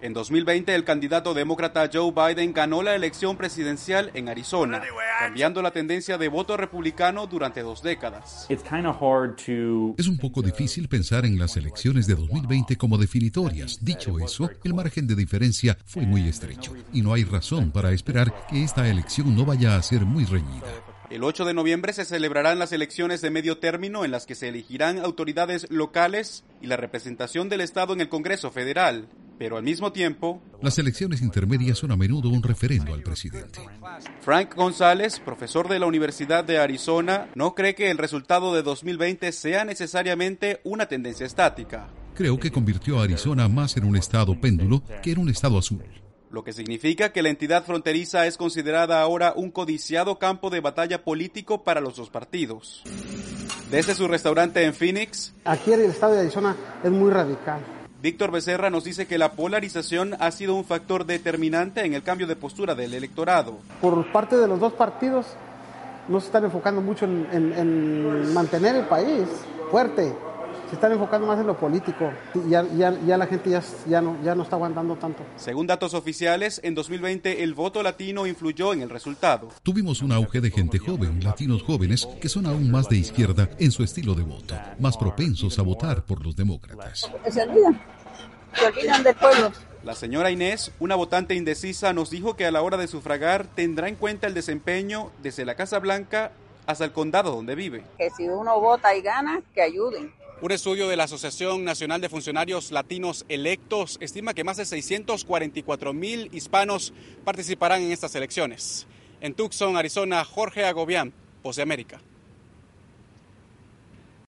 En 2020, el candidato demócrata Joe Biden ganó la elección presidencial en Arizona, cambiando la tendencia de voto republicano durante 2 décadas. Es un poco difícil pensar en las elecciones de 2020 como definitorias. Dicho eso, el margen de diferencia fue muy estrecho y no hay razón para esperar que esta elección no vaya a ser muy reñida. El 8 de noviembre se celebrarán las elecciones de medio término en las que se elegirán autoridades locales y la representación del Estado en el Congreso Federal. Pero al mismo tiempo, las elecciones intermedias son a menudo un referendo al presidente. Frank González, profesor de la Universidad de Arizona, no cree que el resultado de 2020 sea necesariamente una tendencia estática. Creo que convirtió a Arizona más en un estado péndulo que en un estado azul. Lo que significa que la entidad fronteriza es considerada ahora un codiciado campo de batalla político para los dos partidos. Desde su restaurante en Phoenix, aquí en el estado de Arizona es muy radical. Víctor Becerra nos dice que la polarización ha sido un factor determinante en el cambio de postura del electorado. Por parte de los dos partidos no se están enfocando mucho en mantener el país fuerte, se están enfocando más en lo político. Ya la gente ya no está aguantando tanto. Según datos oficiales, en 2020 el voto latino influyó en el resultado. Tuvimos un auge de gente joven, latinos jóvenes, que son aún más de izquierda en su estilo de voto, más propensos a votar por los demócratas. Se olvidan del pueblo. La señora Inés, una votante indecisa, nos dijo que a la hora de sufragar tendrá en cuenta el desempeño desde la Casa Blanca hasta el condado donde vive. Que si uno vota y gana, que ayuden. Un estudio de la Asociación Nacional de Funcionarios Latinos Electos estima que más de 644,000 hispanos participarán en estas elecciones. En Tucson, Arizona, Jorge Agobián, Voz de América.